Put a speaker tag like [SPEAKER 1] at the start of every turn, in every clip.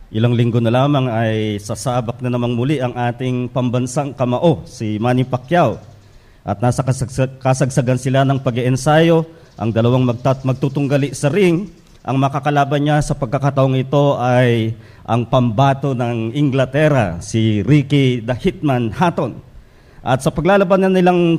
[SPEAKER 1] Ilang linggo na lamang ay sasabak na namang muli ang ating pambansang kamao, si Manny Pacquiao. At nasa kasagsagan sila ng pag-iensayo, ang dalawang magtutunggali sa ring. Ang makakalaban niya sa pagkakataong ito ay ang pambato ng Inglaterra, si Ricky the Hitman Hatton. At sa paglalabanan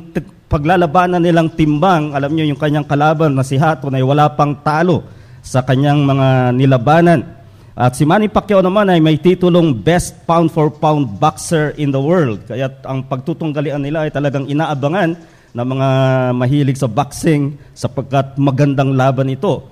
[SPEAKER 1] nilang timbang, alam niyo yung kanyang kalaban na si Hatton ay wala pang talo sa kanyang mga nilabanan. At si Manny Pacquiao naman ay may titulong Best Pound-for-Pound Boxer in the World. Kaya ang pagtutunggalian nila ay talagang inaabangan ng mga mahilig sa boxing sapagkat magandang laban ito.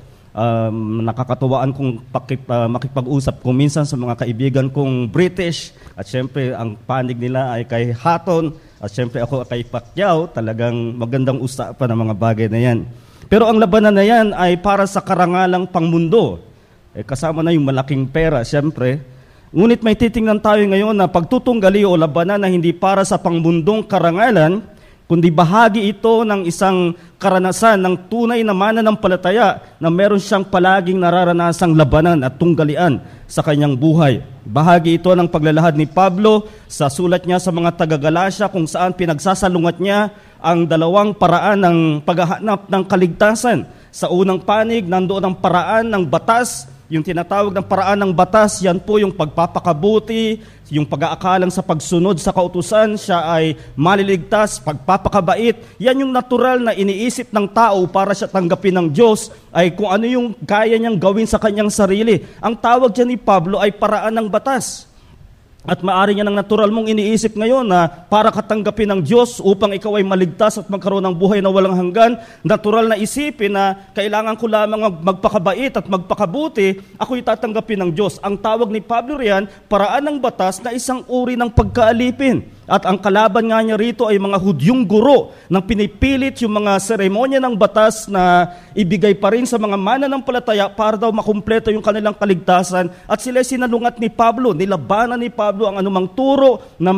[SPEAKER 1] Nakakatuwaan kong makipag-usap kung minsan sa mga kaibigan kong British. At syempre, ang panig nila ay kay Hatton. At syempre ako kay Pacquiao. Talagang magandang usapan ng mga bagay na yan. Pero ang labanan na yan ay para sa karangalang pangmundo. Kasama na yung malaking pera, siyempre. Ngunit may titingnan tayo ngayon na pagtutunggali o labanan na hindi para sa pangmundong karangalan, kundi bahagi ito ng isang karanasan ng tunay na mananampalataya na meron siyang palaging nararanasang labanan at tunggalian sa kanyang buhay. Bahagi ito ng paglalahad ni Pablo sa sulat niya sa mga taga-Galacia kung saan pinagsasalungat niya ang dalawang paraan ng paghahanap ng kaligtasan. Sa unang panig, nandoon ang paraan ng batas. Yung tinatawag ng paraan ng batas, yan po yung pagpapakabuti, yung pag-aakalang sa pagsunod sa kautusan, siya ay maliligtas, pagpapakabait. Yan yung natural na iniisip ng tao para siya tanggapin ng Diyos, ay kung ano yung kaya niyang gawin sa kanyang sarili. Ang tawag dyan ni Pablo ay paraan ng batas. At maaari niya ng natural mong iniisip ngayon na para katanggapin ng Diyos upang ikaw ay maligtas at magkaroon ng buhay na walang hanggan, natural na isipin na kailangan ko lamang magpakabait at magpakabuti, ako'y tatanggapin ng Diyos. Ang tawag ni Pablo riyan, paraan ng batas na isang uri ng pagkaalipin. At ang kalaban nga niya rito ay mga Hudyong guro nang pinipilit yung mga seremonya ng batas na ibigay pa rin sa mga mananampalataya para daw makumpleto yung kanilang kaligtasan. At sila sinalungat ni Pablo, nilabanan ni Pablo ang anumang turo na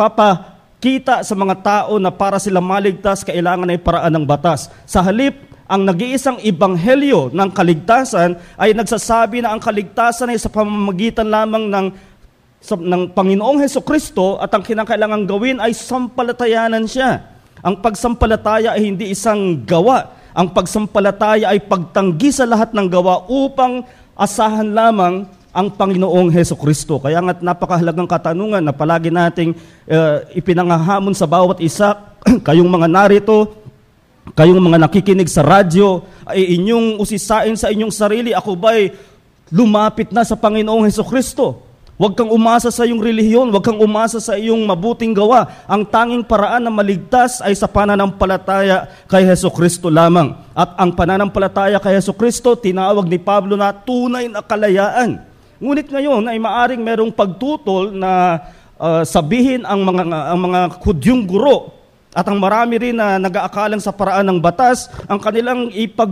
[SPEAKER 1] magpapakita sa mga tao na para sila maligtas, kailangan ay paraan ng batas. Sa halip, ang nag-iisang ebanghelyo ng kaligtasan ay nagsasabi na ang kaligtasan ay sa pamamagitan lamang ng Panginoong Hesukristo at ang kinakailangang gawin ay sampalatayanan siya. Ang pagsampalataya ay hindi isang gawa. Ang pagsampalataya ay pagtanggi sa lahat ng gawa upang asahan lamang ang Panginoong Hesukristo. Kaya nga't napakahalagang katanungan na palagi nating ipinangahamon sa bawat isa, kayong mga narito, kayong mga nakikinig sa radyo, ay inyong usisain sa inyong sarili, ako ba'y lumapit na sa Panginoong Hesukristo? Huwag kang umasa sa iyong relihiyon, huwag kang umasa sa iyong mabuting gawa. Ang tanging paraan na maligtas ay sa pananampalataya kay Hesukristo lamang. At ang pananampalataya kay Hesukristo, tinawag ni Pablo na tunay na kalayaan. Ngunit ngayon ay maaring merong pagtutol na sabihin ang mga Hudyong guro at ang marami rin na nag-aakalang sa paraan ng batas, ang kanilang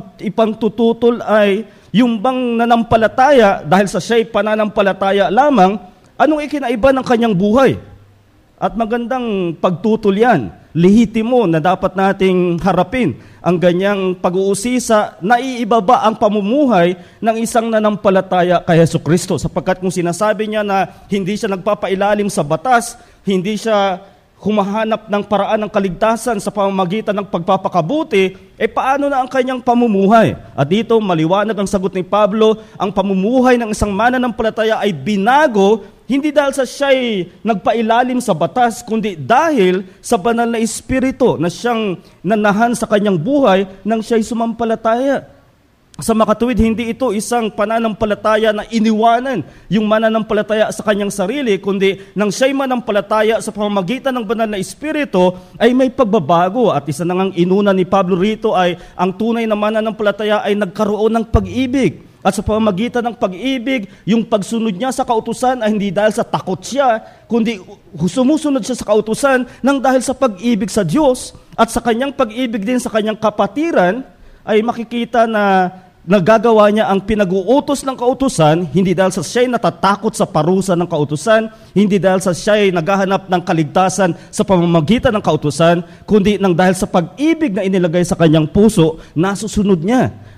[SPEAKER 1] ipagtututol ay yung bang nanampalataya, dahil sa siya'y pananampalataya lamang, anong ikinaiba ng kanyang buhay? At magandang pagtutol yan. Lehitimo na dapat nating harapin ang ganyang pag-uusisa na iibaba ang pamumuhay ng isang nanampalataya kay Hesukristo. Sapagkat kung sinasabi niya na hindi siya nagpapailalim sa batas, hindi siya humahanap ng paraan ng kaligtasan sa pamamagitan ng pagpapakabuti, paano na ang kanyang pamumuhay? At dito, maliwanag ang sagot ni Pablo, ang pamumuhay ng isang mananampalataya ay binago, hindi dahil sa siya'y nagpailalim sa batas, kundi dahil sa banal na Espiritu na siyang nanahan sa kanyang buhay nang siya'y sumampalataya. Sa makatuwid, hindi ito isang pananampalataya na iniwanan yung mananampalataya sa kanyang sarili, kundi nang siya'y manampalataya sa pamamagitan ng banal na Espiritu, ay may pagbabago. At isa na ngang inuna ni Pablo rito ay ang tunay na mananampalataya ay nagkaroon ng pag-ibig. At sa pamamagitan ng pag-ibig, yung pagsunod niya sa kautusan ay hindi dahil sa takot siya, kundi sumusunod siya sa kautusan nang dahil sa pag-ibig sa Diyos at sa kanyang pag-ibig din sa kanyang kapatiran, ay makikita na nagagawa niya ang pinag-uutos ng kautusan, hindi dahil sa siya'y natatakot sa parusa ng kautusan, hindi dahil sa siya'y naghahanap ng kaligtasan sa pamamagitan ng kautusan, kundi nang dahil sa pag-ibig na inilagay sa kanyang puso, nasusunod niya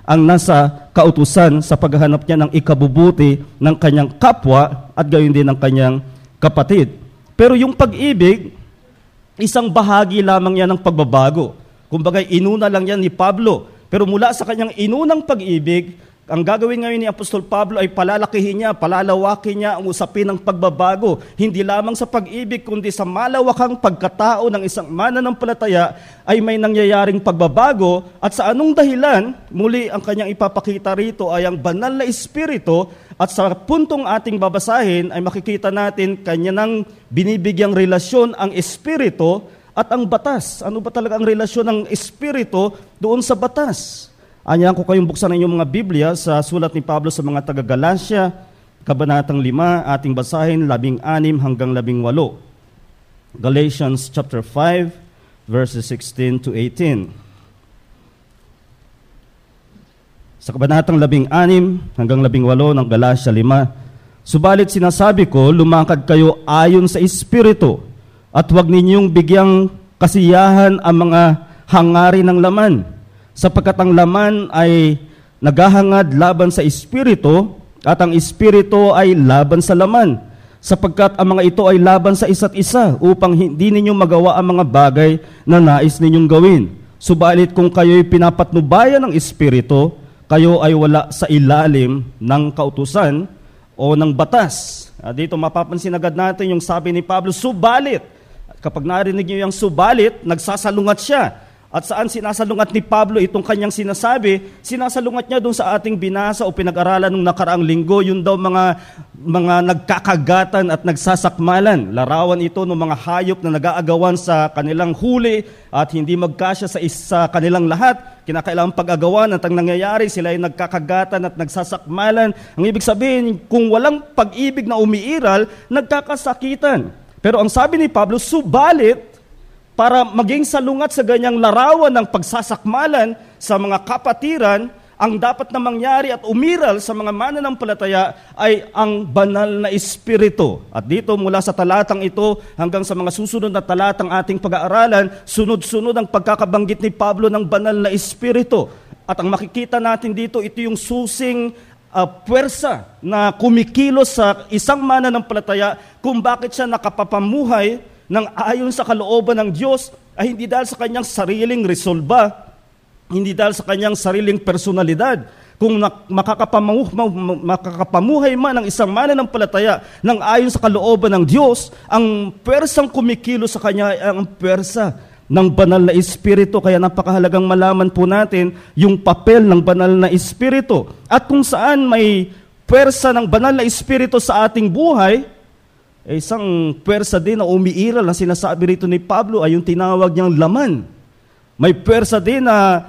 [SPEAKER 1] ang nasa kautusan sa paghahanap niya ng ikabubuti ng kanyang kapwa at gayon din ng kanyang kapatid. Pero yung pag-ibig, isang bahagi lamang yan ng pagbabago. Kumbaga, inuna lang yan ni Pablo. Pero mula sa kanyang inunang pag-ibig, ang gagawin ngayon ni Apostol Pablo ay palalakihin niya, palalawakin niya ang usapin ng pagbabago. Hindi lamang sa pag-ibig, kundi sa malawakang pagkatao ng isang mananampalataya ay may nangyayaring pagbabago. At sa anong dahilan, muli ang kanyang ipapakita rito ay ang banal na Espiritu. At sa puntong ating babasahin ay makikita natin kanya nang binibigyang relasyon ang Espiritu at ang batas. Ano ba talaga ang relasyon ng Espiritu doon sa batas? Anyahan ko kayong buksan ng inyong mga Biblia sa sulat ni Pablo sa mga taga-Galacia, Kabanatang 5, ating basahin 16 hanggang 18. Galatians chapter 5, verses 16 to 18. Sa Kabanatang 16 hanggang 18 ng Galacia 5, subalit sinasabi ko, lumakad kayo ayon sa Espiritu, at huwag ninyong bigyang kasiyahan ang mga hangarin ng laman, sapagkat ang laman ay naghahangad laban sa Espiritu, at ang Espiritu ay laban sa laman, sapagkat ang mga ito ay laban sa isa't isa, upang hindi ninyo magawa ang mga bagay na nais ninyong gawin. Subalit kung kayo'y pinapatnubayan ng Espiritu, kayo ay wala sa ilalim ng kautusan o ng batas. Dito mapapansin agad natin yung sabi ni Pablo, subalit. Kapag narinig niyo yung subalit, nagsasalungat siya. At saan sinasalungat ni Pablo itong kanyang sinasabi? Sinasalungat niya doon sa ating binasa o pinag-aralan nung nakaraang linggo, yun daw mga nagkakagatan at nagsasakmalan. Larawan ito ng mga hayop na nag-aagawan sa kanilang huli at hindi magkasya sa kanilang lahat. Kinakailangan pag-agawan at ang nangyayari, sila ay nagkakagatan at nagsasakmalan. Ang ibig sabihin, kung walang pag-ibig na umiiral, nagkakasakitan. Pero ang sabi ni Pablo, subalit, para maging salungat sa ganyang larawan ng pagsasakmalan sa mga kapatiran, ang dapat na mangyari at umiral sa mga mananampalataya ay ang banal na Espiritu. At dito mula sa talatang ito hanggang sa mga susunod na talatang ating pag-aaralan, sunod-sunod ang pagkakabanggit ni Pablo ng banal na Espiritu. At ang makikita natin dito, ito yung susing puwersa na kumikilos sa isang mananampalataya kung bakit siya nakapapamuhay ng ayon sa kalooban ng Diyos ay hindi dahil sa kanyang sariling resolba, hindi dahil sa kanyang sariling personalidad. Kung makakapamuhay man ang isang mananampalataya ng ayon sa kalooban ng Diyos, ang pwersang kumikilos sa kanya ay ang pwersa ng banal na Espiritu. Kaya napakahalagang malaman po natin yung papel ng banal na Espiritu. At kung saan may pwersa ng banal na Espiritu sa ating buhay, isang pwersa din na umiiral na sinasabi rito ni Pablo ay yung tinawag niyang laman. May pwersa din na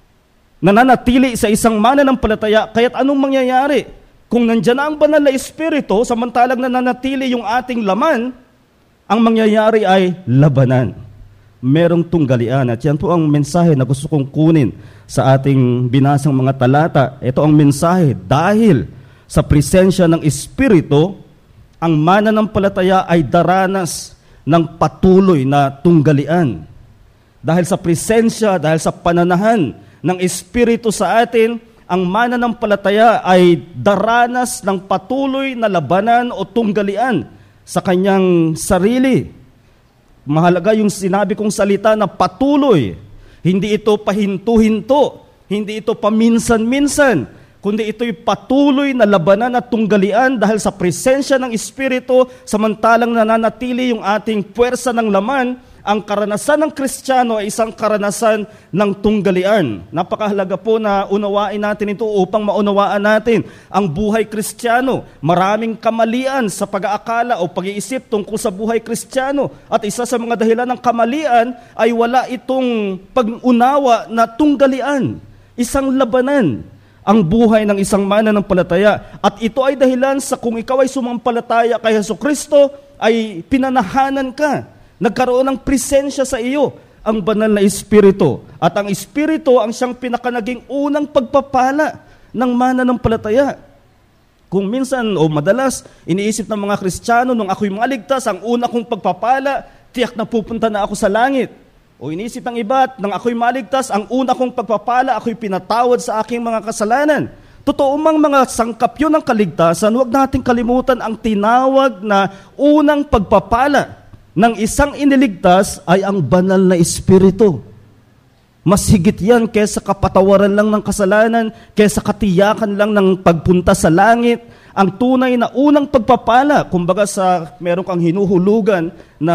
[SPEAKER 1] nananatili sa isang mananampalataya kaya't anong mangyayari? Kung nandyan na ang banal na Espiritu, samantalang nananatili yung ating laman, ang mangyayari ay labanan. Merong tunggalian. At yan po ang mensahe na gusto kong kunin sa ating binasang mga talata. Ito ang mensahe, dahil sa presensya ng Espiritu, ang mananampalataya ay daranas ng patuloy na tunggalian. Dahil sa presensya, dahil sa pananahan ng Espiritu sa atin, ang mananampalataya ay daranas ng patuloy na labanan o tunggalian sa kanyang sarili. Mahalaga yung sinabi kong salita na patuloy. Hindi ito pahinto-hinto, hindi ito paminsan-minsan, kundi ito'y patuloy na labanan at tunggalian dahil sa presensya ng Espiritu, samantalang nananatili yung ating puwersa ng laman. Ang karanasan ng Kristiyano ay isang karanasan ng tunggalian. Napakahalaga po na unawain natin ito upang maunawaan natin ang buhay Kristiyano. Maraming kamalian sa pag-aakala o pag-iisip tungkol sa buhay Kristiyano. At isa sa mga dahilan ng kamalian ay wala itong pag-unawa na tunggalian. Isang labanan ang buhay ng isang mananampalataya. At ito ay dahilan sa kung ikaw ay sumampalataya kay Jesucristo, ay pinanahanan ka. Nagkaroon ng presensya sa iyo ang banal na Espiritu. At ang Espiritu ang siyang pinakanaging unang pagpapala ng mananampalataya. Kung minsan o madalas, iniisip ng mga Kristiyano, nung ako'y maligtas, ang una kong pagpapala, tiyak na pupunta na ako sa langit. O inisip ng iba, nang ako'y maligtas, ang una kong pagpapala, ako'y pinatawad sa aking mga kasalanan. Totoo mang mga sangkap yun ng kaligtasan, huwag nating kalimutan ang tinawag na unang pagpapala ng isang iniligtas ay ang banal na Espiritu. Mas higit yan kesa kapatawaran lang ng kasalanan, kesa katiyakan lang ng pagpunta sa langit. Ang tunay na unang pagpapala, kumbaga meron kang hinuhulugan na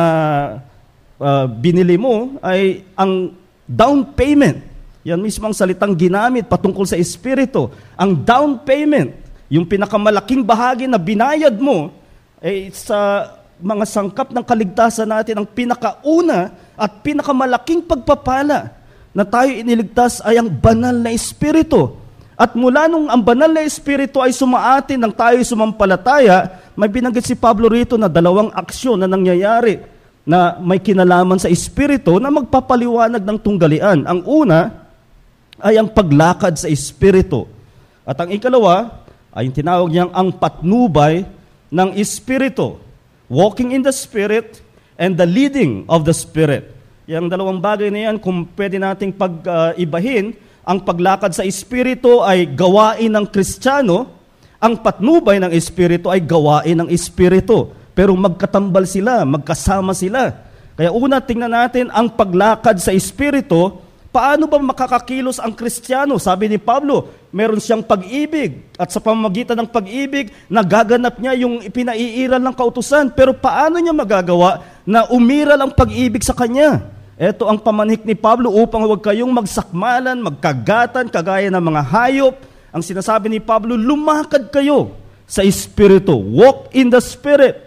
[SPEAKER 1] binili mo, ay ang down payment. Yan mismo ang salitang ginamit patungkol sa Espiritu. Ang down payment, yung pinakamalaking bahagi na binayad mo, ay sa mga sangkap ng kaligtasan natin, ang pinakauna at pinakamalaking pagpapala na tayo iniligtas ay ang banal na Espiritu. At mula nung ang banal na Espiritu ay sumaatin nang tayo sumampalataya, may binanggit si Pablo rito na dalawang aksyon na nangyayari na may kinalaman sa Espiritu na magpapaliwanag ng tunggalian. Ang una ay ang paglakad sa Espiritu. At ang ikalawa ay yung tinawag niyang ang patnubay ng Espiritu. Walking in the Spirit and the leading of the Spirit. Yung dalawang bagay na yan, kung pwede nating pag-ibahin, ang paglakad sa Espiritu ay gawain ng Kristiyano, ang patnubay ng Espiritu ay gawain ng Espiritu. Pero magkatambal sila, magkasama sila. Kaya una, tingnan natin ang paglakad sa Espiritu. Paano ba makakakilos ang Kristiyano? Sabi ni Pablo, meron siyang pag-ibig. At sa pamamagitan ng pag-ibig, nagaganap niya yung ipinaiiral ng kautusan. Pero paano niya magagawa na umiral ang pag-ibig sa kanya? Ito ang pamanhik ni Pablo upang huwag kayong magsakmalan, magkagatan, kagaya ng mga hayop. Ang sinasabi ni Pablo, lumakad kayo sa Espiritu. Walk in the Spirit.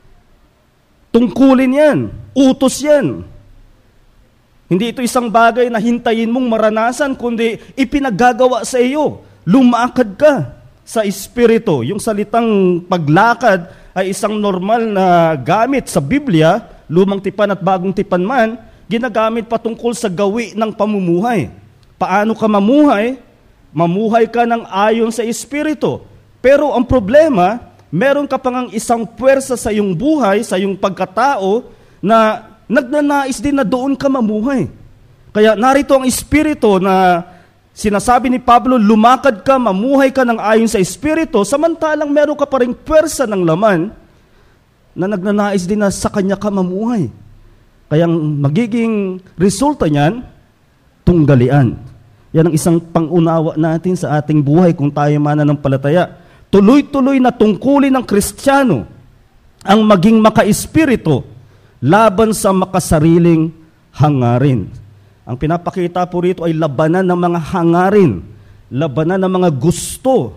[SPEAKER 1] Tungkulin yan. Utos yan. Hindi ito isang bagay na hintayin mong maranasan, kundi ipinagagawa sa iyo. Lumakad ka sa Espiritu. Yung salitang paglakad ay isang normal na gamit sa Biblia, lumang tipan at bagong tipan man, ginagamit patungkol sa gawi ng pamumuhay. Paano ka mamuhay? Mamuhay ka ng ayon sa Espiritu. Pero ang problema, meron ka pang isang puwersa sa iyong buhay, sa iyong pagkatao, na nagnanais din na doon ka mamuhay. Kaya narito ang Espiritu na sinasabi ni Pablo, lumakad ka, mamuhay ka ng ayon sa Espiritu, samantalang meron ka pa ring puwersa ng laman na nagnanais din na sa kanya ka mamuhay. Kaya magiging resulta niyan, tunggalian. Yan ang isang pangunawa natin sa ating buhay kung tayo mananampalataya. Tuloy-tuloy na tungkulin ng Kristiyano ang maging maka-espiritu laban sa makasariling hangarin. Ang pinapakita po rito ay labanan ng mga hangarin, labanan ng mga gusto.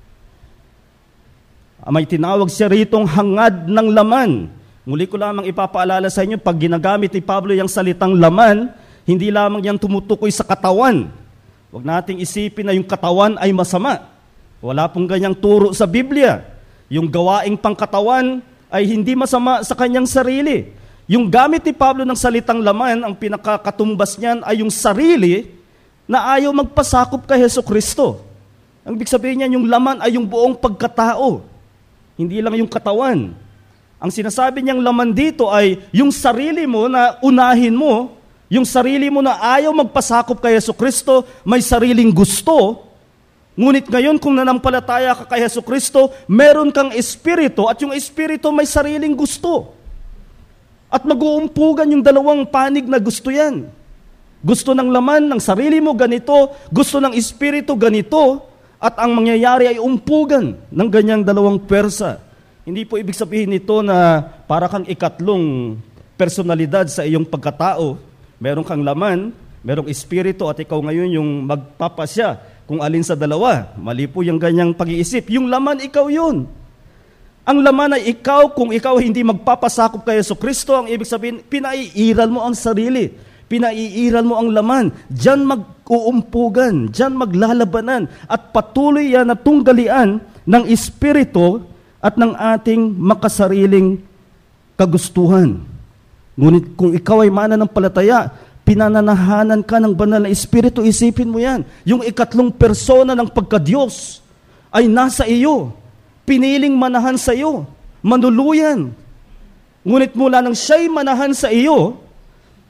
[SPEAKER 1] May tinawag siya ritong hangad ng laman. Muli ko lamang ipapaalala sa inyo, pag ginagamit ni Pablo yung salitang laman, hindi lamang yan tumutukoy sa katawan. Huwag nating isipin na yung katawan ay masama. Wala pong ganyang turo sa Biblia. Yung gawaing pangkatawan ay hindi masama sa kanyang sarili. Yung gamit ni Pablo ng salitang laman, ang pinakakatumbas niyan ay yung sarili na ayaw magpasakop kay Jesucristo. Ang ibig sabihin niyan, yung laman ay yung buong pagkatao. Hindi lang yung katawan. Ang sinasabi niyang laman dito ay yung sarili mo na unahin mo, yung sarili mo na ayaw magpasakop kay Jesucristo, may sariling gusto. Ngunit ngayon kung nanampalataya ka kay Jesucristo, meron kang espiritu at yung espiritu may sariling gusto. At mag-uumpugan yung dalawang panig na gusto yan. Gusto ng laman ng sarili mo ganito, gusto ng espiritu ganito, at ang mangyayari ay umpugan ng ganyang dalawang persa. Hindi po ibig sabihin nito na para kang ikatlong personalidad sa iyong pagkatao. Meron kang laman, merong espiritu at ikaw ngayon yung magpapasya kung alin sa dalawa. Mali po yung ganyang pag-iisip. Yung laman, ikaw yun. Ang laman ay ikaw, kung ikaw hindi magpapasakop kay Jesucristo, ang ibig sabihin, pinaiiral mo ang sarili. Pinaiiral mo ang laman. Diyan mag-uumpugan, diyan maglalabanan, at patuloy yan na tunggalian ng espiritu at ng ating makasariling kagustuhan. Ngunit kung ikaw ay mananampalataya, pinananahanan ka ng banal na espiritu, isipin mo yan. Yung ikatlong persona ng pagka-Diyos ay nasa iyo. Piniling manahan sa iyo. Manuluyan. Ngunit mula nang siya'y manahan sa iyo,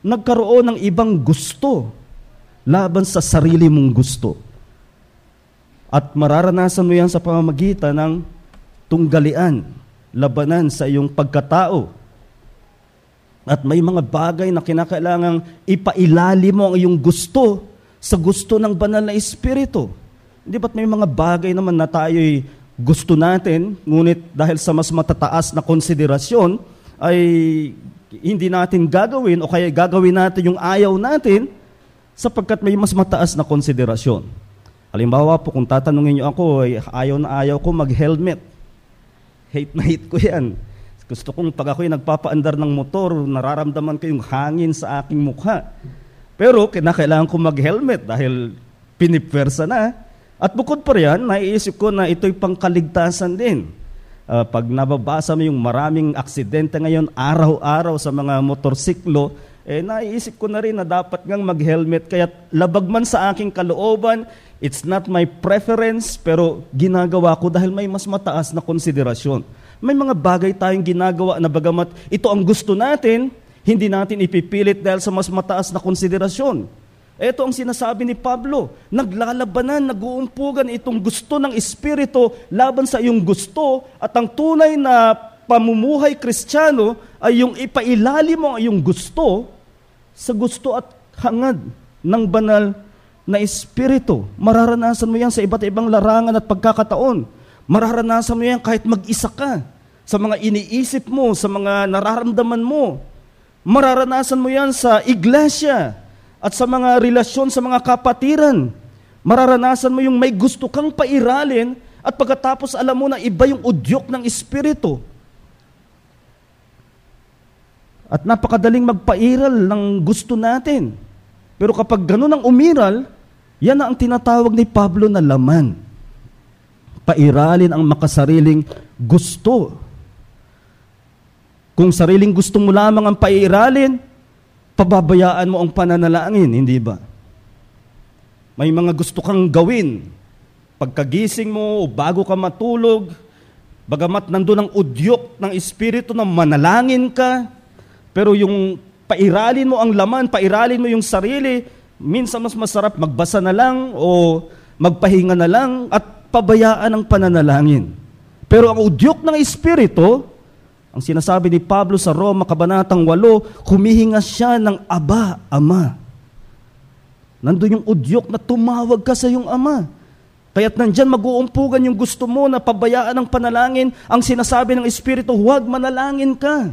[SPEAKER 1] nagkaroon ng ibang gusto laban sa sarili mong gusto. At mararanasan mo yan sa pamamagitan ng tunggalian, labanan sa iyong pagkatao. At may mga bagay na kinakailangang ipailalim mo ang iyong gusto sa gusto ng banal na Espiritu. Hindi ba't may mga bagay naman na tayo'y gusto natin, ngunit dahil sa mas matataas na konsiderasyon, ay hindi natin gagawin o kaya gagawin natin yung ayaw natin sapagkat may mas mataas na konsiderasyon. Halimbawa po, kung tatanungin niyo ako, ay ayaw na ayaw ko mag-helmet. Hate na hate ko yan. Gusto kong pag ako'y nagpapaandar ng motor, nararamdaman ko yung hangin sa aking mukha. Pero kinakailangan ko mag-helmet dahil pinipwersa na. At bukod pa riyan, naiisip ko na ito'y pangkaligtasan din. Pag nababasa mo yung maraming aksidente ngayon, araw-araw sa mga motorsiklo, naiisip ko na rin na dapat ngang mag-helmet. Kaya labag man sa aking kalooban, it's not my preference, pero ginagawa ko dahil may mas mataas na konsiderasyon. May mga bagay tayong ginagawa na bagamat ito ang gusto natin, hindi natin ipipilit dahil sa mas mataas na konsiderasyon. Ito ang sinasabi ni Pablo, naglalabanan, nag-uumpugan itong gusto ng Espiritu laban sa iyong gusto at ang tunay na pamumuhay Kristiyano ay yung ipailalim mo ang iyong gusto sa gusto at hangad ng banal na Espiritu. Mararanasan mo yan sa iba't ibang larangan at pagkakataon. Mararanasan mo yan kahit mag-isa ka sa mga iniisip mo, sa mga nararamdaman mo. Mararanasan mo yan sa iglesia at sa mga relasyon sa mga kapatiran. Mararanasan mo yung may gusto kang pairalin at pagkatapos alam mo na iba yung udyok ng Espiritu. At napakadaling magpairal ng gusto natin. Pero kapag ganun ang umiral, yan na ang tinatawag ni Pablo na laman. Pairalin ang makasariling gusto. Kung sariling gusto mo lamang ang pairalin, pababayaan mo ang pananalangin, hindi ba? May mga gusto kang gawin. Pagkagising mo o bago ka matulog, bagamat nandun ang udyok ng Espiritu na manalangin ka, pero yung pairalin mo ang laman, pairalin mo yung sarili, minsan mas masarap magbasa na lang o magpahinga na lang at pabayaan ang pananalangin. Pero ang udyok ng Espiritu, ang sinasabi ni Pablo sa Roma, Kabanatang 8, humihinga siya ng Aba, Ama. Nandun yung udyok na tumawag ka sa iyong Ama. Kaya't nandyan mag-uumpugan yung gusto mo na pabayaan ang panalangin. Ang sinasabi ng Espiritu, huwag manalangin ka.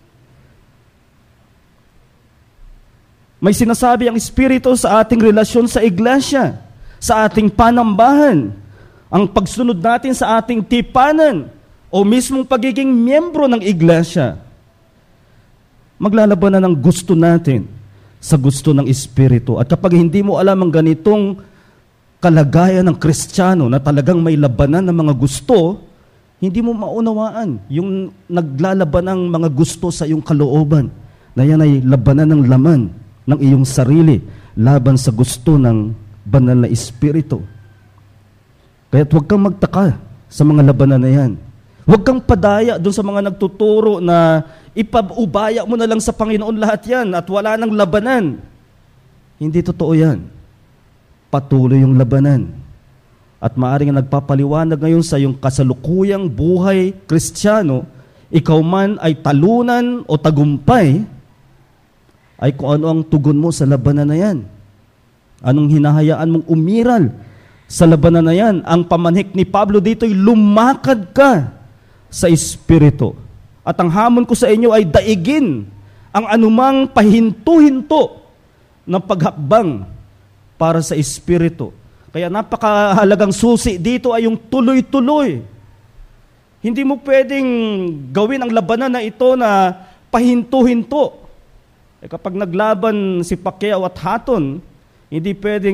[SPEAKER 1] May sinasabi ang Espiritu sa ating relasyon sa iglesia, sa ating panambahan, ang pagsunod natin sa ating tipanan, o mismong pagiging miyembro ng iglesia. Maglalabanan ng gusto natin sa gusto ng Espiritu. At kapag hindi mo alam ang ganitong kalagayan ng Kristiyano na talagang may labanan ng mga gusto, hindi mo maunawaan yung naglalaban ng mga gusto sa iyong kalooban, na yan ay labanan ng laman ng iyong sarili laban sa gusto ng banal na Espiritu. Kaya't huwag kang magtaka sa mga labanan na yan. Huwag kang padaya doon sa mga nagtuturo na ipabubaya mo na lang sa Panginoon lahat yan at wala nang labanan. Hindi totoo yan. Patuloy yung labanan. At maaaring nagpapaliwanag ngayon sa iyong kasalukuyang buhay Kristiyano, ikaw man ay talunan o tagumpay, ay kung ano ang tugon mo sa labanan na yan. Anong hinahayaan mong umiral sa labanan na yan? Ang pamanhik ni Pablo dito ay lumakad ka sa Espiritu. At ang hamon ko sa inyo ay daigin ang anumang pahinto-hinto ng paghakbang para sa Espiritu. Kaya napakahalagang susi dito ay yung tuloy-tuloy. Hindi mo pwedeng gawin ang labanan na ito na pahinto-hinto. Kapag naglaban si Pacquiao at Hatton, hindi pwedeng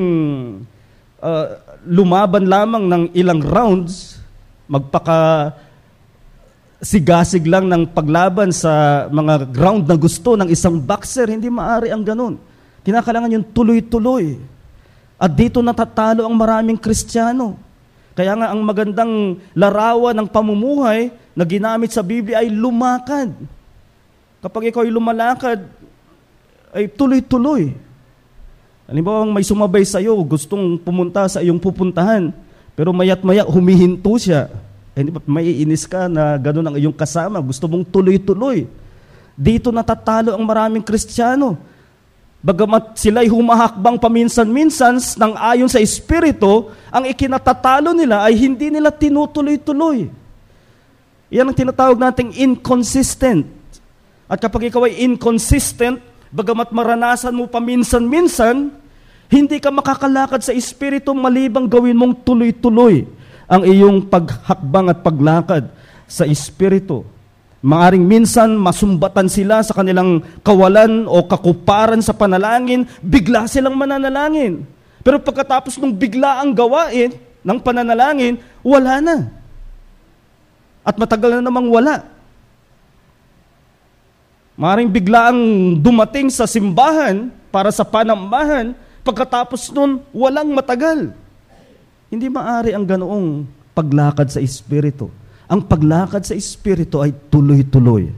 [SPEAKER 1] lumaban lamang ng ilang rounds, sigasig lang ng paglaban sa mga ground na gusto ng isang boxer. Hindi maaari ang ganun. Kinakailangan yung tuloy-tuloy. At dito natatalo ang maraming Kristiyano. Kaya nga ang magandang larawan ng pamumuhay na ginamit sa Biblia ay lumakad. Kapag ikaw ay lumalakad, ay tuloy-tuloy. Halimbawa, may sumabay sa iyo, gustong pumunta sa iyong pupuntahan, pero maya't-maya humihinto siya. Maiinis ka na gano'n ang iyong kasama, gusto mong tuloy-tuloy. Dito natatalo ang maraming Kristiyano. Bagamat sila'y humahakbang paminsan-minsan nang ayon sa Espiritu, ang ikinatatalo nila ay hindi nila tinutuloy-tuloy. Yan ang tinatawag nating inconsistent. At kapag ikaw ay inconsistent, bagamat maranasan mo paminsan-minsan, hindi ka makakalakad sa Espiritu malibang gawin mong tuloy-tuloy ang iyong paghakbang at paglakad sa Espiritu. Maaring minsan masumbatan sila sa kanilang kawalan o kakuparan sa panalangin, bigla silang mananalangin. Pero pagkatapos ng bigla ang gawain ng pananalangin, wala na. At matagal na namang wala. Maaring bigla ang dumating sa simbahan para sa panambahan, pagkatapos nun, walang matagal. Hindi maaari ang ganoong paglakad sa Espiritu. Ang paglakad sa Espiritu ay tuloy-tuloy.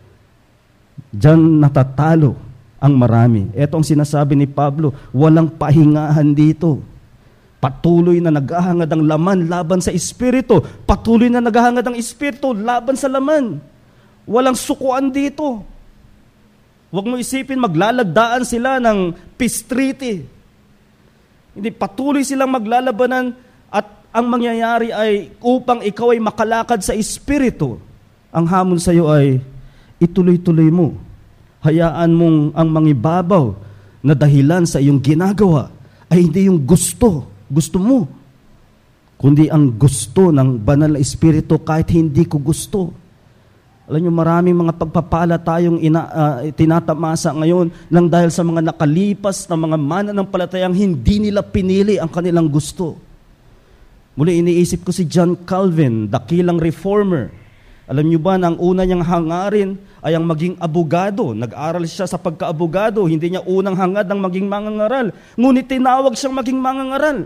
[SPEAKER 1] Diyan natatalo ang marami. Ito ang sinasabi ni Pablo, walang pahingahan dito. Patuloy na naghahangad ang laman laban sa Espiritu. Patuloy na naghahangad ang Espiritu laban sa laman. Walang sukuan dito. Huwag mo isipin maglalagdaan sila ng peace treaty. Hindi, patuloy silang maglalabanan at ang mangyayari ay upang ikaw ay makalakad sa Espiritu. Ang hamon sa iyo ay ituloy-tuloy mo. Hayaan mong ang mangibabaw na dahilan sa iyong ginagawa ay hindi yung gusto mo, kundi ang gusto ng banal na Espiritu kahit hindi ko gusto. Alam niyo, maraming mga pagpapala tayong tinatamasa ngayon nang dahil sa mga nakalipas na mga mananampalatayang hindi nila pinili ang kanilang gusto. Muli iniisip ko si John Calvin, dakilang reformer. Alam niyo ba na ang una niyang hangarin ay ang maging abogado. Nag-aral siya sa pagka-abogado. Hindi niya unang hangad ng maging mangangaral. Ngunit tinawag siyang maging mangangaral.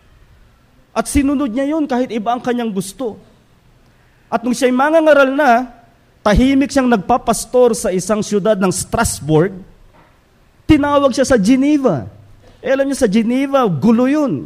[SPEAKER 1] At sinunod niya yun kahit iba ang kanyang gusto. At nung siya'y mangangaral na, tahimik siyang nagpapastor sa isang syudad ng Strasbourg. Tinawag siya sa Geneva. Alam niyo, sa Geneva, gulo yun.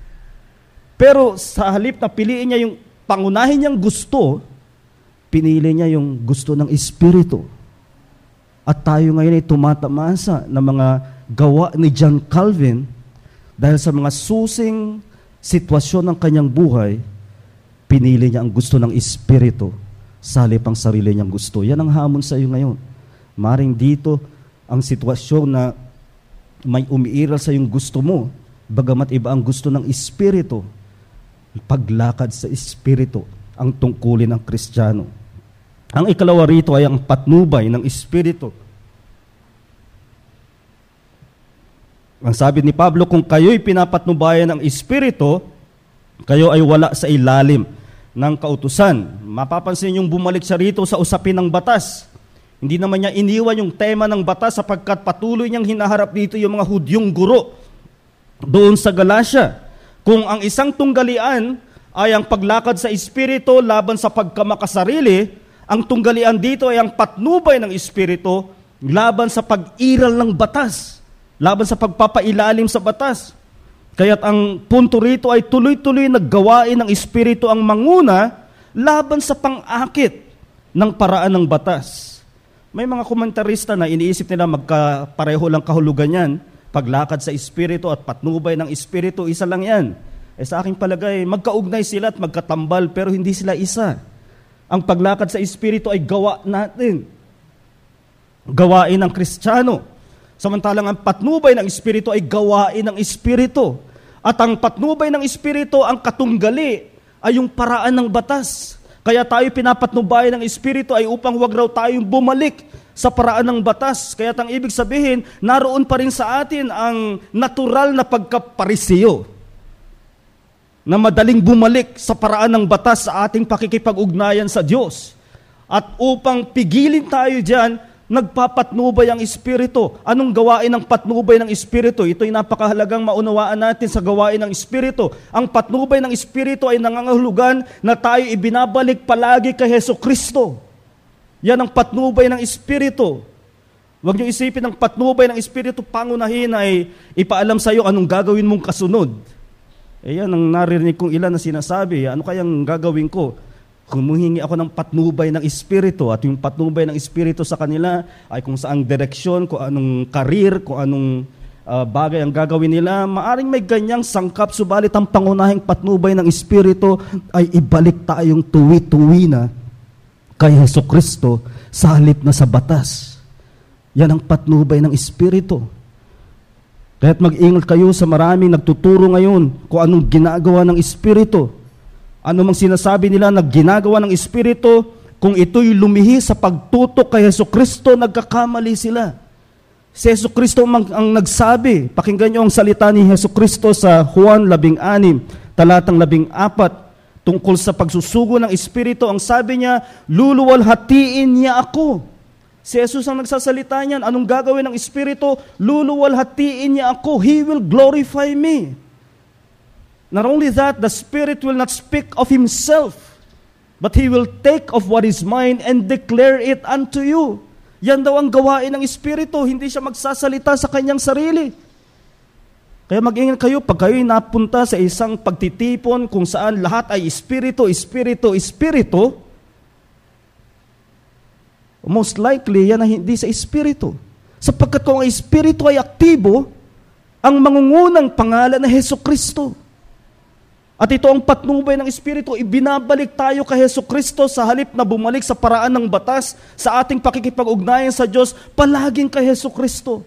[SPEAKER 1] Pero sa halip na piliin niya yung pangunahin niyang gusto, pinili niya yung gusto ng Espiritu. At tayo ngayon ay tumatamasa ng mga gawa ni John Calvin dahil sa mga susing sitwasyon ng kanyang buhay, pinili niya ang gusto ng Espiritu sa halip ang sarili niyang gusto. Yan ang hamon sa iyo ngayon. Maring dito ang sitwasyon na may umiiral sa iyong gusto mo, bagamat iba ang gusto ng Espiritu. Paglakad sa Espiritu ang tungkulin ng Kristiyano. Ang ikalawa rito ay ang patnubay ng Espiritu. Ang sabi ni Pablo, kung kayo'y pinapatnubayan ng Espiritu, kayo ay wala sa ilalim ng kautusan. Mapapansin yung bumalik siya rito sa usapin ng batas. Hindi naman niya iniwan yung tema ng batas sapagkat patuloy niyang hinaharap dito yung mga Hudyong guro doon sa Galacia. Kung ang isang tunggalian ay ang paglakad sa Espiritu laban sa pagkamakasarili, ang tunggalian dito ay ang patnubay ng Espiritu laban sa pag-iral ng batas, laban sa pagpapailalim sa batas. Kaya't ang punto rito ay tuloy-tuloy na gawain ng Espiritu ang manguna laban sa pang-akit ng paraan ng batas. May mga komentarista na iniisip nila magkapareho lang kahulugan yan. Paglakad sa Espiritu at patnubay ng Espiritu, isa lang yan. Sa aking palagay, magkaugnay sila at magkatambal pero hindi sila isa. Ang paglakad sa Espiritu ay gawa natin. Gawain ng Kristiyano. Samantalang ang patnubay ng Espiritu ay gawain ng Espiritu. At ang patnubay ng Espiritu, ang katunggali, ay yung paraan ng batas. Kaya tayo pinapatnubay ng Espiritu ay upang huwag raw tayong bumalik sa paraan ng batas. Kaya ang ibig sabihin, naroon pa rin sa atin ang natural na pagkaparisiyo na madaling bumalik sa paraan ng batas sa ating pakikipag-ugnayan sa Diyos. At upang pigilin tayo dyan, nagpapatnubay ang Espiritu. Anong gawain ng patnubay ng Espiritu? Ito'y napakahalagang maunawaan natin sa gawain ng Espiritu. Ang patnubay ng Espiritu ay nangangahulugan na tayo ibinabalik palagi kay Hesukristo. Yan ang patnubay ng Espiritu. Huwag niyo isipin ang patnubay ng Espiritu pangunahin ay ipaalam sa iyo anong gagawin mong kasunod. Yan ang narinig kong ilan na sinasabi, ano kayang gagawin ko? Humuhingi ako ng patnubay ng Espiritu at yung patnubay ng Espiritu sa kanila ay kung saang direksyon, kung anong karir, kung anong bagay ang gagawin nila. Maaring may ganyang sangkap, subalit ang pangunahing patnubay ng Espiritu ay ibalik tayong tuwi-tuwi na kay Hesukristo sa halip na sa batas. Yan ang patnubay ng Espiritu. Kaya't mag-ingat kayo sa maraming nagtuturo ngayon kung anong ginagawa ng Espiritu. Ano mang sinasabi nila na ginagawa ng Espiritu, kung ito'y lumihi sa pagtutok kay Hesukristo, nagkakamali sila. Si Hesukristo ang nagsabi, pakinggan niyo ang salita ni Hesukristo sa Juan 16, talatang 14, tungkol sa pagsusugo ng Espiritu. Ang sabi niya, luluwalhatiin niya ako. Si Jesus ang nagsasalita niyan. Anong gagawin ng Espiritu? Luluwalhatiin niya ako. He will glorify me. Not only that, the Spirit will not speak of Himself, but He will take of what is mine and declare it unto you. Yan daw ang gawain ng Espiritu. Hindi siya magsasalita sa kanyang sarili. Kaya mag-ingat kayo pag kayo'y napunta sa isang pagtitipon kung saan lahat ay Espiritu, Espiritu, Espiritu. Most likely, yan ay hindi sa Espiritu. Sapagkat kung ang Espiritu ay aktibo, ang mangungunang pangalan na Hesukristo. At ito ang patnubay ng Espiritu, ibinabalik tayo kay Hesukristo sa halip na bumalik sa paraan ng batas, sa ating pakikipag-ugnayan sa Diyos, palaging kay Hesukristo.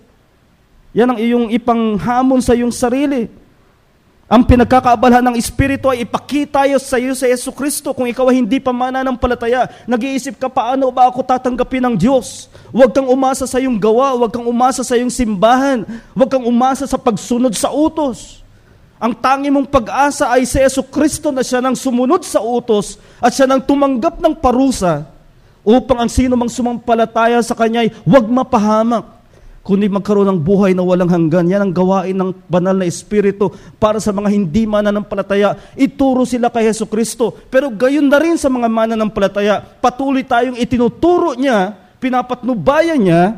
[SPEAKER 1] Yan ang iyong ipanghamon sa iyong sarili. Ang pinagkakaabalahan ng Espiritu ay ipakita sa iyo sa Hesukristo. Kung ikaw ay hindi pa mananampalataya, nag-iisip ka, paano ba ako tatanggapin ng Diyos? Huwag kang umasa sa iyong gawa, huwag kang umasa sa iyong simbahan, huwag kang umasa sa pagsunod sa utos. Ang tangi mong pag-asa ay si Hesukristo na siya nang sumunod sa utos at siya nang tumanggap ng parusa upang ang sino mang sumampalataya sa Kanya ay huwag mapahamak, kundi magkaroon ng buhay na walang hanggan. Yan ang gawain ng banal na Espiritu para sa mga hindi mananampalataya. Ituro sila kay Hesukristo. Pero gayon na rin sa mga mananampalataya, patuloy tayong itinuturo niya, pinapatnubayan niya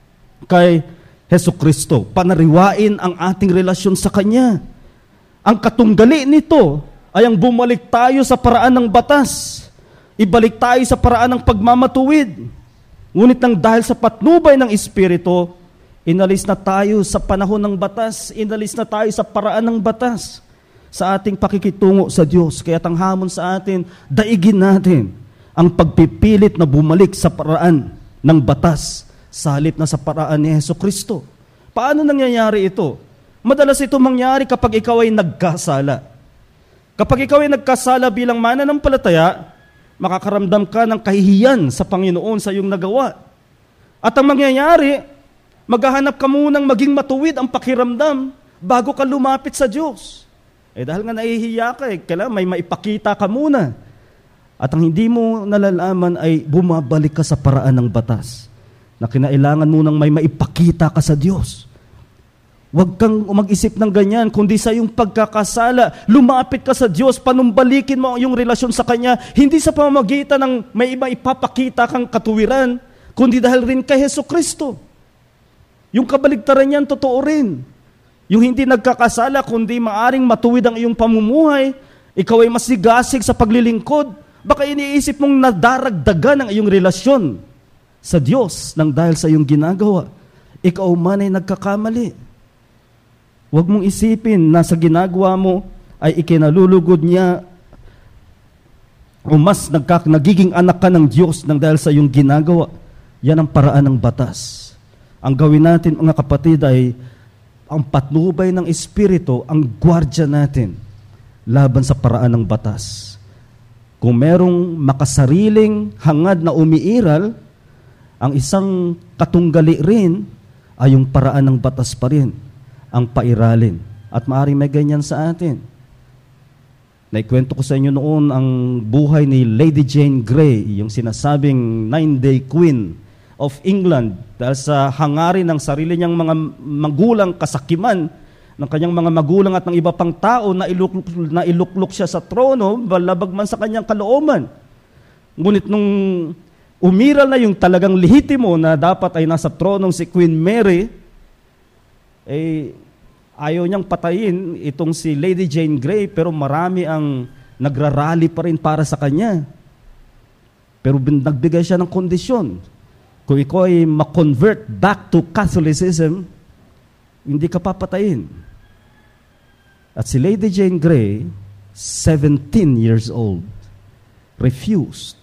[SPEAKER 1] kay Hesukristo. Panariwain ang ating relasyon sa Kanya. Ang katunggali nito ay ang bumalik tayo sa paraan ng batas. Ibalik tayo sa paraan ng pagmamatuwid. Ngunit nang dahil sa patnubay ng Espiritu, inalis na tayo sa panahon ng batas, inalis na tayo sa paraan ng batas sa ating pakikitungo sa Diyos. Kaya ang hamon sa atin, daigin natin ang pagpipilit na bumalik sa paraan ng batas sa halip na sa paraan ni Hesukristo. Paano nangyayari ito? Madalas ito mangyari kapag ikaw ay nagkasala. Kapag ikaw ay nagkasala bilang mananampalataya, makakaramdam ka ng kahihiyan sa Panginoon sa iyong nagawa. At ang mangyayari, maghahanap ka munang maging matuwid ang pakiramdam bago ka lumapit sa Diyos. Dahil nga nahihiya ka, kailangan may maipakita ka muna. At ang hindi mo nalalaman ay bumabalik ka sa paraan ng batas na kinailangan mo nang may maipakita ka sa Diyos. Huwag kang mag-isip ng ganyan, kundi sa iyong pagkakasala, lumapit ka sa Diyos, panumbalikin mo ang iyong relasyon sa Kanya, hindi sa pamamagitan ng may iba ipapakita kang katuwiran, kundi dahil rin kay Hesukristo. Yung kabaligtaran niyan, totoo rin. Yung hindi nagkakasala, kundi maaring matuwid ang iyong pamumuhay, ikaw ay masigasig sa paglilingkod, baka iniisip mong nadaragdagan ang iyong relasyon sa Diyos nang dahil sa iyong ginagawa. Ikaw man ay nagkakamali. Huwag mong isipin na sa ginagawa mo ay ikinalulugod niya o mas nagiging anak ka ng Diyos nang dahil sa iyong ginagawa. Yan ang paraan ng batas. Ang gawin natin, mga kapatid, ay ang patnubay ng Espiritu, ang gwardya natin laban sa paraan ng batas. Kung merong makasariling hangad na umiiral, ang isang katunggali rin ay yung paraan ng batas pa rin ang pairalin. At maaaring may ganyan sa atin. Naikwento ko sa inyo noon ang buhay ni Lady Jane Grey, yung sinasabing 9-day Queen of England, dahil sa hangarin ng sarili niyang mga magulang, kasakiman ng kanyang mga magulang at ng iba pang tao na iluklok siya sa trono, balabag man sa kanyang kalooban. Ngunit nung umiral na yung talagang lehitimo na dapat ay nasa tronong si Queen Mary, ayaw niyang patayin itong si Lady Jane Grey, pero marami ang nagrarally pa rin para sa kanya. Pero nagbigay siya ng kondisyon. Kung ikaw ay ma-convert back to Catholicism, hindi ka papatayin. At si Lady Jane Grey, 17 years old, refused.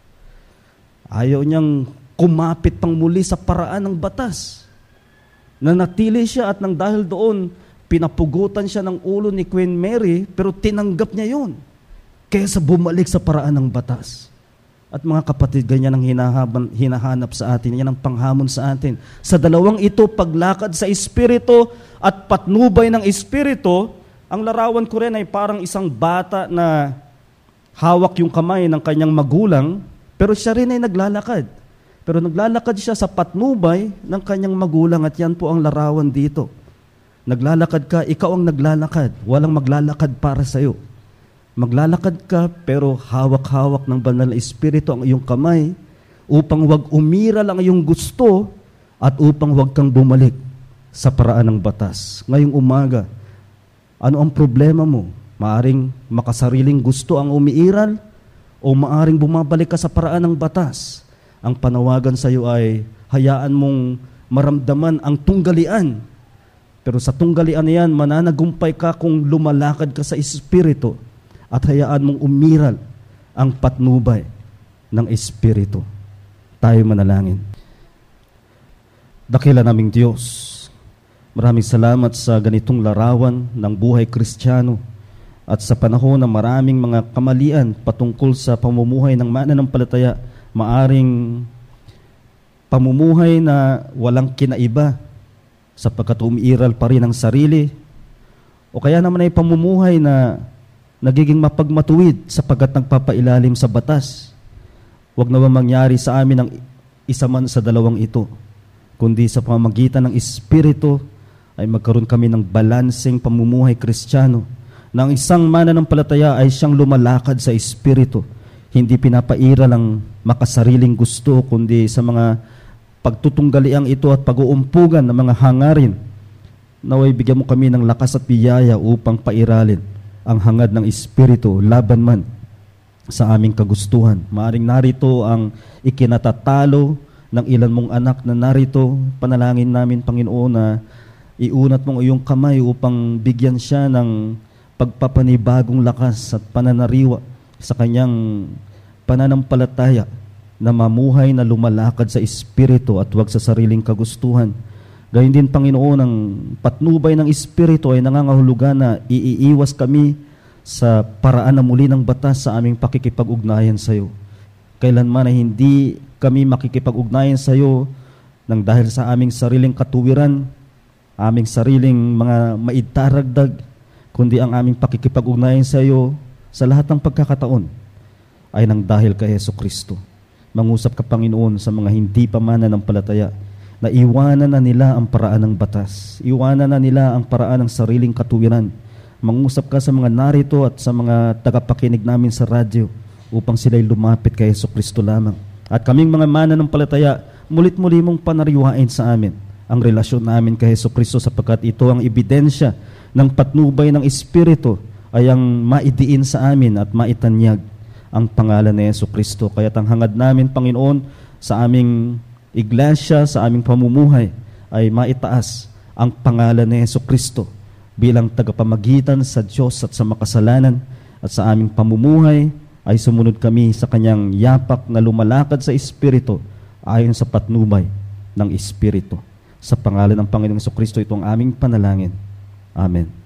[SPEAKER 1] Ayaw niyang kumapit pang muli sa paraan ng batas. Nanatili siya at nang dahil doon, pinapugutan siya ng ulo ni Queen Mary, pero tinanggap niya yun. Kaysa bumalik sa paraan ng batas. At mga kapatid, ganyan ang hinahanap sa atin, yan ang panghamon sa atin. Sa dalawang ito, paglakad sa Espiritu at patnubay ng Espiritu, ang larawan ko rin ay parang isang bata na hawak yung kamay ng kanyang magulang, pero siya rin ay naglalakad. Pero naglalakad siya sa patnubay ng kanyang magulang at yan po ang larawan dito. Naglalakad ka, ikaw ang naglalakad. Walang maglalakad para sa iyo. Maglalakad ka pero hawak-hawak ng banal na Espiritu ang iyong kamay upang wag umiral ang iyong gusto at upang wag kang bumalik sa paraan ng batas. Ngayong umaga, ano ang problema mo? Maaring makasariling gusto ang umiiral o maaring bumabalik ka sa paraan ng batas. Ang panawagan sa iyo ay hayaan mong maramdaman ang tunggalian. Pero sa tunggalian na yan, mananagumpay ka kung lumalakad ka sa Espiritu at hayaan mong umiral ang patnubay ng Espiritu. Tayo manalangin. Dakila naming Diyos, maraming salamat sa ganitong larawan ng buhay Kristiyano at sa panahon na maraming mga kamalian patungkol sa pamumuhay ng mananampalataya, maaring pamumuhay na walang kinaiba sapagkat umiiral pa rin ang sarili, o kaya naman ay pamumuhay na nagiging mapagmatuwid sapagkat nagpapailalim sa batas. Huwag na mangyari sa amin ang isa man sa dalawang ito, kundi sa pamamagitan ng Espiritu ay magkaroon kami ng balanseng pamumuhay Kristiyano, na ang isang mananampalataya ay siyang lumalakad sa Espiritu, hindi pinapairal ang makasariling gusto, kundi sa mga pagtutunggaliang ito at pag-uumpugan ng mga hangarin. Naway bigyan mo kami ng lakas at biyaya upang pairalin ang hangad ng Espiritu laban man sa aming kagustuhan. Maaring narito ang ikinatatalo ng ilan mong anak na narito. Panalangin namin, Panginoon, na iunat mong iyong kamay upang bigyan siya ng pagpapanibagong lakas at pananariwa sa kanyang pananampalataya na mamuhay na lumalakad sa Espiritu at huwag sa sariling kagustuhan. Gayun din, Panginoon, ang patnubay ng Espiritu ay nangangahulugan na iiwas kami sa paraan na muli ng batas sa aming pakikipag-ugnayan sa iyo. Kailanman ay hindi kami makikipag-ugnayan sa iyo nang dahil sa aming sariling katuwiran, aming sariling mga maidaragdag, kundi ang aming pakikipag-ugnayan sa iyo sa lahat ng pagkakataon ay nang dahil kay Jesucristo. Mangusap ka, Panginoon, sa mga hindi pa mananampalataya na iwanan na nila ang paraan ng batas. Iwanan na nila ang paraan ng sariling katuwiran. Mangusap ka sa mga narito at sa mga tagapakinig namin sa radyo upang sila'y lumapit kay Jesucristo lamang. At kaming mga mananampalataya, mulit-muli mong panariwain sa amin ang relasyon namin kay Jesucristo, sapagkat ito ang ebidensya ng patnubay ng Espiritu ay ang maidiin sa amin at maitanyag ang pangalan ni Jesucristo. Kaya't ang hangad namin, Panginoon, sa aming iglesia, sa aming pamumuhay ay maitaas ang pangalan ni Jesucristo bilang tagapamagitan sa Diyos at sa makasalanan, at sa aming pamumuhay ay sumunod kami sa kanyang yapak na lumalakad sa Espiritu ayon sa patnubay ng Espiritu. Sa pangalan ng Panginoong Jesucristo, itong aming panalangin. Amen.